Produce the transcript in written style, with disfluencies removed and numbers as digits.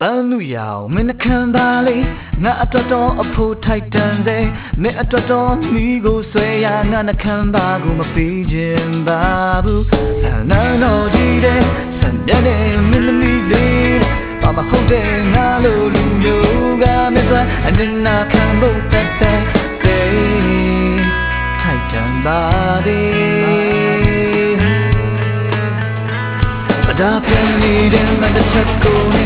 လူရောင်မင်းနှခမ်းသားလေးငါအတွက်တော်အဖို့ထိုက်တန်စေမင်းအတွက်တော်မိကိုဆွဲရငါနှခမ်းသားကိုမပေးခြင်းပါဘူးနာနော်ကြည့်တဲ့စံတဲ့မင်းသမီးလေးဘာမဟုတ်တဲ့ငါလိုလူမျိုးကမစွမ်းအနစ်နာခံဖို့တတ်တဲ့စေထိုက်တန်ပါသေးဒါပြန်နေတဲ့မတစ်ချက်ကို